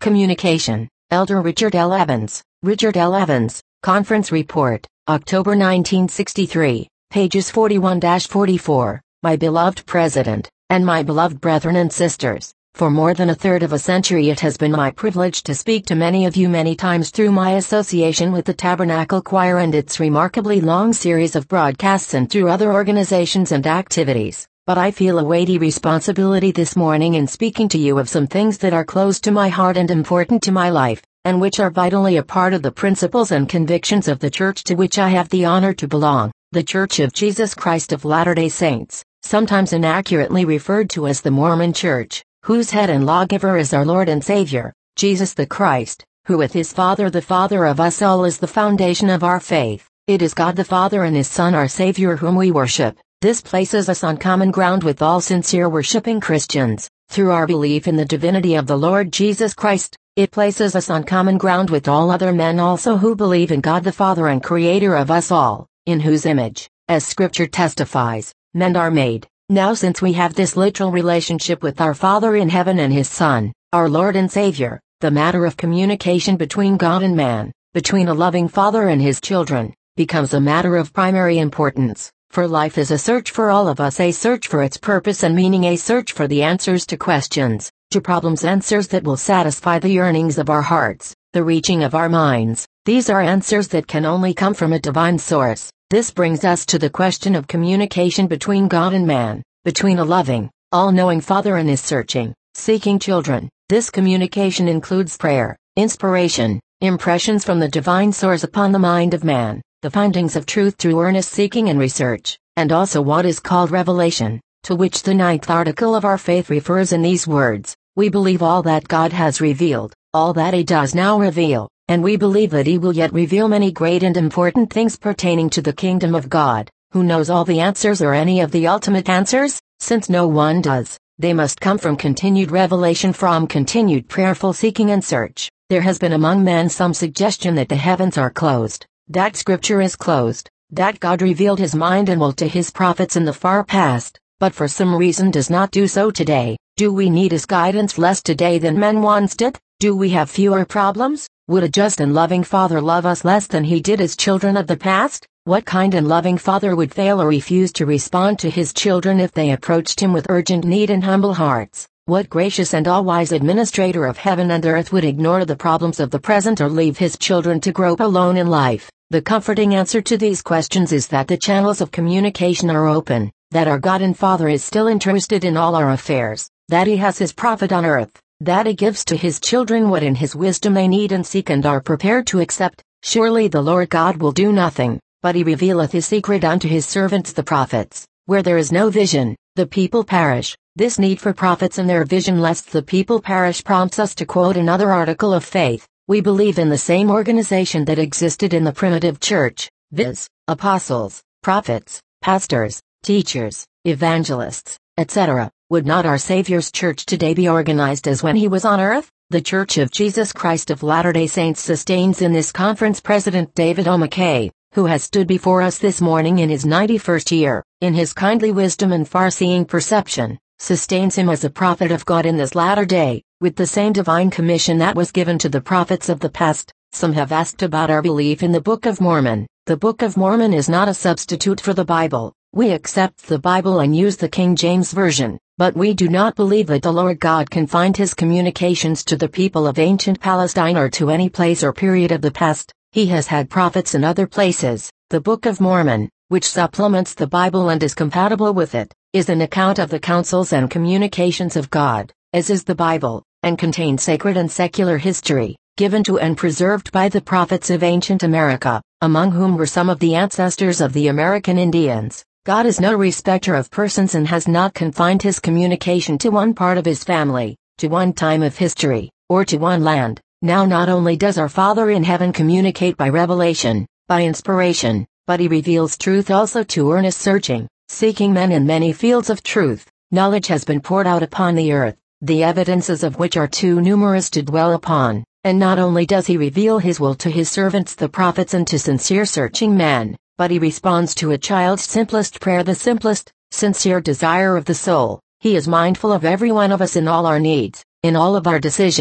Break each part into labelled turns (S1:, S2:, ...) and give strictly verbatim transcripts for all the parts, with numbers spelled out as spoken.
S1: Communication. Elder Richard L. Evans. Richard L. Evans, Conference Report, October nineteen sixty-three, pages forty-one to forty-four. My beloved President, and my beloved brethren and sisters, for more than a third of a century it has been my privilege to speak to many of you many times through my association with the Tabernacle Choir and its remarkably long series of broadcasts and through other organizations and activities. But I feel a weighty responsibility this morning in speaking to you of some things that are close to my heart and important to my life, and which are vitally a part of the principles and convictions of the church to which I have the honor to belong, the Church of Jesus Christ of Latter-day Saints, sometimes inaccurately referred to as the Mormon Church, whose head and lawgiver is our Lord and Savior, Jesus the Christ, who with his Father the Father of us all is the foundation of our faith. It is God the Father and his Son our Savior whom we worship. This places us on common ground with all sincere worshiping Christians. Through our belief in the divinity of the Lord Jesus Christ, it places us on common ground with all other men also who believe in God the Father and Creator of us all, in whose image, as Scripture testifies, men are made. Now since we have this literal relationship with our Father in heaven and his Son, our Lord and Savior, the matter of communication between God and man, between a loving Father and his children, becomes a matter of primary importance. For life is a search for all of us, a search for its purpose and meaning, a search for the answers to questions, to problems, answers that will satisfy the yearnings of our hearts, the reaching of our minds. These are answers that can only come from a divine source. This brings us to the question of communication between God and man, between a loving, all-knowing Father and his searching, seeking children. This communication includes prayer, inspiration, impressions from the divine source upon the mind of man, the findings of truth through earnest seeking and research, and also what is called revelation, to which the ninth article of our faith refers in these words: we believe all that God has revealed, all that he does now reveal, and we believe that he will yet reveal many great and important things pertaining to the kingdom of God. Who knows all the answers or any of the ultimate answers? Since no one does, they must come from continued revelation, from continued prayerful seeking and search. There has been among men some suggestion that the heavens are closed, that Scripture is closed, that God revealed his mind and will to his prophets in the far past, but for some reason does not do so today. Do we need his guidance less today than men once did? Do we have fewer problems? Would a just and loving Father love us less than he did as children of the past? What kind and loving Father would fail or refuse to respond to his children if they approached him with urgent need and humble hearts? What gracious and all-wise administrator of heaven and earth would ignore the problems of the present or leave his children to grope alone in life? The comforting answer to these questions is that the channels of communication are open, that our God and Father is still interested in all our affairs, that he has his prophet on earth, that he gives to his children what in his wisdom they need and seek and are prepared to accept. Surely the Lord God will do nothing, but he revealeth his secret unto his servants the prophets. Where there is no vision, the people perish. This need for prophets and their vision lest the people perish prompts us to quote another article of faith. We believe in the same organization that existed in the primitive church, viz., apostles, prophets, pastors, teachers, evangelists, et cetera. Would not our Savior's church today be organized as when he was on earth? The Church of Jesus Christ of Latter-day Saints sustains in this conference President David O. McKay, who has stood before us this morning in his ninety-first year, in his kindly wisdom and far-seeing perception, sustains him as a prophet of God in this latter day, with the same divine commission that was given to the prophets of the past. Some have asked about our belief in the Book of Mormon. The Book of Mormon is not a substitute for the Bible. We accept the Bible and use the King James Version, but we do not believe that the Lord God confined his communications to the people of ancient Palestine or to any place or period of the past. He has had prophets in other places. The Book of Mormon, which supplements the Bible and is compatible with it, is an account of the counsels and communications of God, as is the Bible, and contains sacred and secular history, given to and preserved by the prophets of ancient America, among whom were some of the ancestors of the American Indians. God is no respecter of persons and has not confined his communication to one part of his family, to one time of history, or to one land. Now not only does our Father in heaven communicate by revelation, by inspiration, but he reveals truth also to earnest searching, seeking men in many fields of truth. Knowledge has been poured out upon the earth, the evidences of which are too numerous to dwell upon, and not only does he reveal his will to his servants the prophets and to sincere searching men, but he responds to a child's simplest prayer, the simplest, sincere desire of the soul. He is mindful of every one of us in all our needs, in all of our decisions,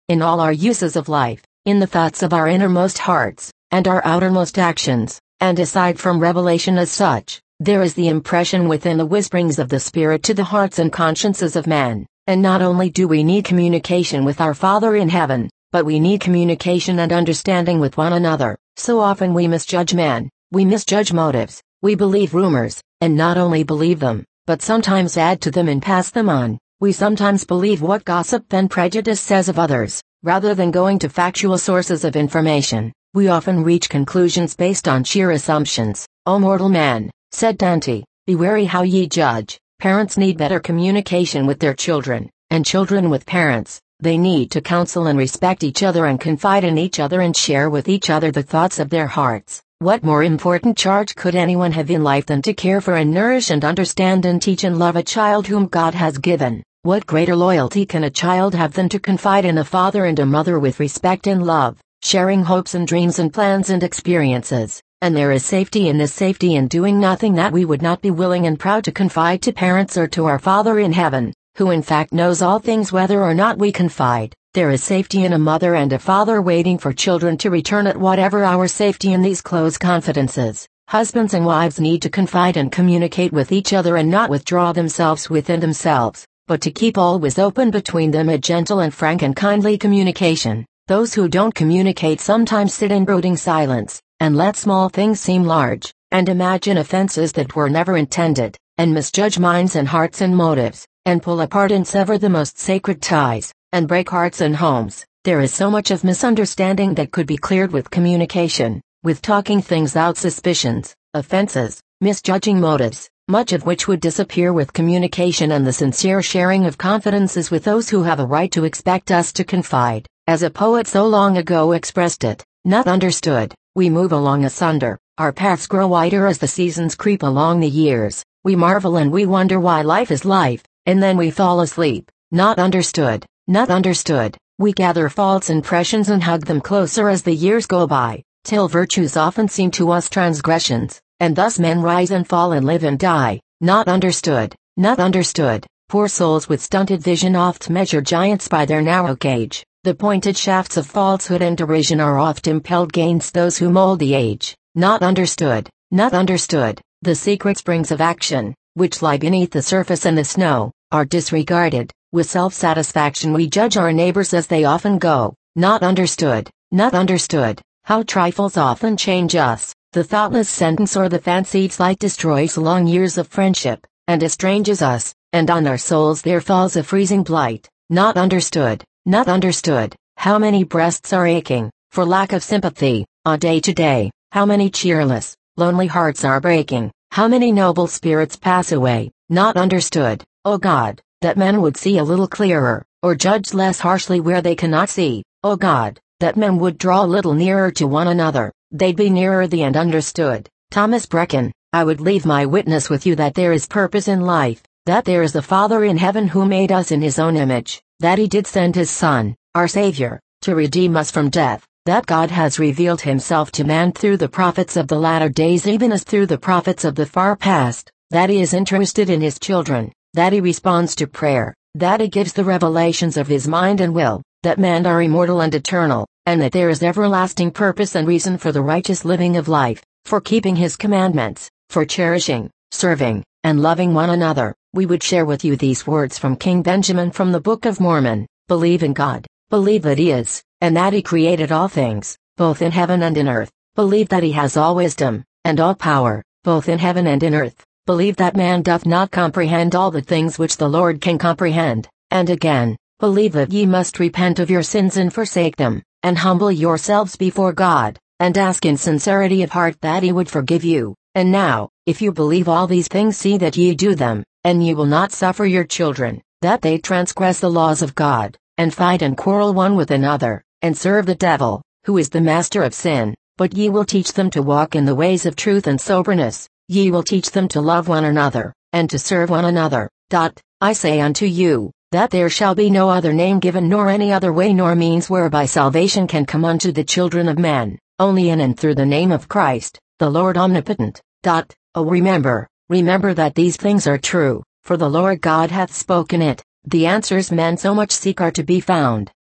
S1: in all our uses of life, in the thoughts of our innermost hearts, and our outermost actions, and aside from revelation as such, there is the impression within the whisperings of the Spirit to the hearts and consciences of men. And not only do we need communication with our Father in heaven, but we need communication and understanding with one another. So often we misjudge men, we misjudge motives, we believe rumors, and not only believe them, but sometimes add to them and pass them on. We sometimes believe what gossip and prejudice says of others, rather than going to factual sources of information. We often reach conclusions based on sheer assumptions. O mortal man, said Dante, be wary how ye judge. Parents need better communication with their children, and children with parents. They need to counsel and respect each other and confide in each other and share with each other the thoughts of their hearts. What more important charge could anyone have in life than to care for and nourish and understand and teach and love a child whom God has given? What greater loyalty can a child have than to confide in a father and a mother with respect and love, sharing hopes and dreams and plans and experiences? And there is safety in this safety in doing nothing that we would not be willing and proud to confide to parents or to our Father in heaven, who in fact knows all things whether or not we confide. There is safety in a mother and a father waiting for children to return at whatever hour. Safety in these close confidences. Husbands and wives need to confide and communicate with each other and not withdraw themselves within themselves, but to keep always open between them a gentle and frank and kindly communication. Those who don't communicate sometimes sit in brooding silence, and let small things seem large, and imagine offenses that were never intended, and misjudge minds and hearts and motives, and pull apart and sever the most sacred ties, and break hearts and homes. There is so much of misunderstanding that could be cleared with communication, with talking things out, suspicions, offenses, misjudging motives, much of which would disappear with communication and the sincere sharing of confidences with those who have a right to expect us to confide. As a poet so long ago expressed it, not understood. We move along asunder, our paths grow wider as the seasons creep along the years, we marvel and we wonder why life is life, and then we fall asleep. Not understood, not understood. We gather false impressions and hug them closer as the years go by, till virtues often seem to us transgressions, and thus men rise and fall and live and die. Not understood, not understood. Poor souls with stunted vision oft measure giants by their narrow gauge. The pointed shafts of falsehood and derision are oft impelled against those who mold the age. Not understood, not understood. The secret springs of action, which lie beneath the surface and the snow, are disregarded. With self-satisfaction we judge our neighbors as they often go. Not understood, not understood. How trifles often change us. The thoughtless sentence or the fancied slight destroys long years of friendship, and estranges us, and on our souls there falls a freezing blight. Not understood. Not understood. How many breasts are aching, for lack of sympathy, on day to day. How many cheerless, lonely hearts are breaking. How many noble spirits pass away. Not understood. O God, that men would see a little clearer, or judge less harshly where they cannot see. O God, that men would draw a little nearer to one another, they'd be nearer thee and understood. Thomas Brecon, I would leave my witness with you that there is purpose in life, that there is a Father in heaven who made us in his own image, that he did send his Son, our Savior, to redeem us from death, that God has revealed himself to man through the prophets of the latter days even as through the prophets of the far past, that he is interested in his children, that he responds to prayer, that he gives the revelations of his mind and will, that men are immortal and eternal, and that there is everlasting purpose and reason for the righteous living of life, for keeping his commandments, for cherishing, serving, and loving one another. We would share with you these words from King Benjamin from the Book of Mormon. Believe in God, believe that he is, and that he created all things, both in heaven and in earth. Believe that he has all wisdom, and all power, both in heaven and in earth. Believe that man doth not comprehend all the things which the Lord can comprehend. And again, believe that ye must repent of your sins and forsake them, and humble yourselves before God, and ask in sincerity of heart that he would forgive you. And now, if you believe all these things, see that ye do them, and ye will not suffer your children, that they transgress the laws of God, and fight and quarrel one with another, and serve the devil, who is the master of sin. But ye will teach them to walk in the ways of truth and soberness. Ye will teach them to love one another, and to serve one another. Dot, I say unto you, that there shall be no other name given nor any other way nor means whereby salvation can come unto the children of men, only in and through the name of Christ, the Lord omnipotent. Dot, oh remember, remember that these things are true, for the Lord God hath spoken it. The answers men so much seek are to be found,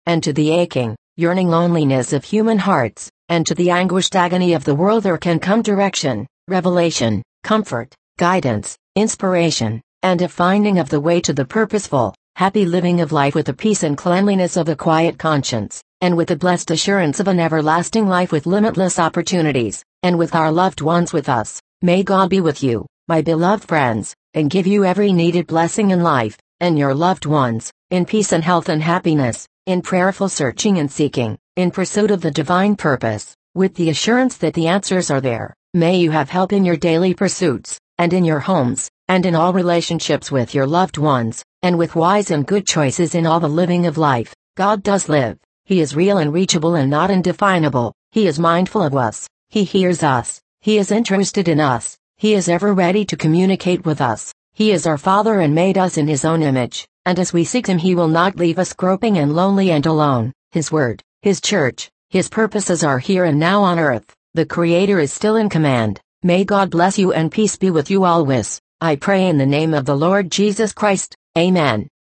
S1: and to the aching, yearning loneliness of human hearts, and to the anguished agony of the world there can come direction, revelation, comfort, guidance, inspiration, and a finding of the way to the purposeful, happy living of life with the peace and cleanliness of a quiet conscience, and with the blessed assurance of an everlasting life with limitless opportunities, and with our loved ones with us. May God be with you, my beloved friends, and give you every needed blessing in life, and your loved ones, in peace and health and happiness, in prayerful searching and seeking, in pursuit of the divine purpose, with the assurance that the answers are there. May you have help in your daily pursuits, and in your homes, and in all relationships with your loved ones, and with wise and good choices in all the living of life. God does live. He is real and reachable and not indefinable. He is mindful of us. He hears us. He is interested in us. He is ever ready to communicate with us. He is our Father and made us in His own image, and as we seek Him He will not leave us groping and lonely and alone. His Word, His Church, His purposes are here and now on earth. The Creator is still in command. May God bless you and peace be with you always. I pray in the name of the Lord Jesus Christ. Amen.